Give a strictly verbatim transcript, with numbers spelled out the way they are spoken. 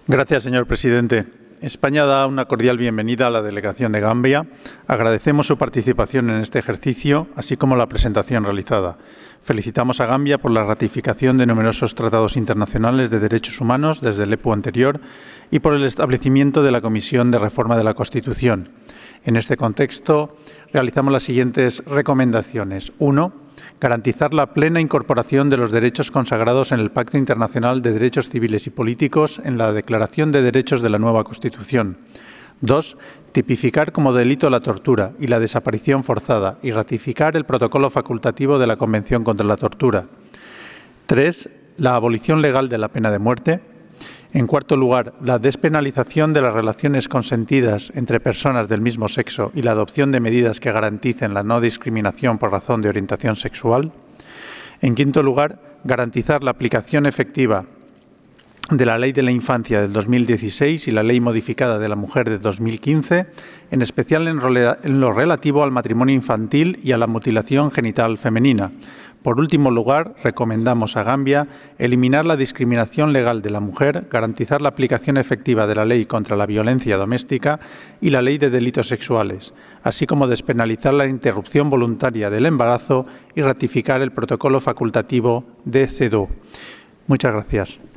Gracias, señor presidente. España da una cordial bienvenida a la delegación de Gambia. Agradecemos su participación en este ejercicio, así como la presentación realizada. Felicitamos a Gambia por la ratificación de numerosos tratados internacionales de derechos humanos desde el E P U anterior y por el establecimiento de la Comisión de Reforma de la Constitución. En este contexto, realizamos las siguientes recomendaciones. uno. Garantizar la plena incorporación de los derechos consagrados en el Pacto Internacional de Derechos Civiles y Políticos en la Declaración de Derechos de la nueva Constitución. dos. Tipificar como delito la tortura y la desaparición forzada y ratificar el protocolo facultativo de la Convención contra la Tortura. tres. La abolición legal de la pena de muerte. En cuarto lugar, la despenalización de las relaciones consentidas entre personas del mismo sexo y la adopción de medidas que garanticen la no discriminación por razón de orientación sexual. En quinto lugar, garantizar la aplicación efectiva de la Ley de la Infancia del dos mil dieciséis y la Ley modificada de la Mujer de dos mil quince, en especial en lo relativo al matrimonio infantil y a la mutilación genital femenina. Por último lugar, recomendamos a Gambia eliminar la discriminación legal de la mujer, garantizar la aplicación efectiva de la Ley contra la violencia doméstica y la Ley de delitos sexuales, así como despenalizar la interrupción voluntaria del embarazo y ratificar el protocolo facultativo de C E D U. Muchas gracias.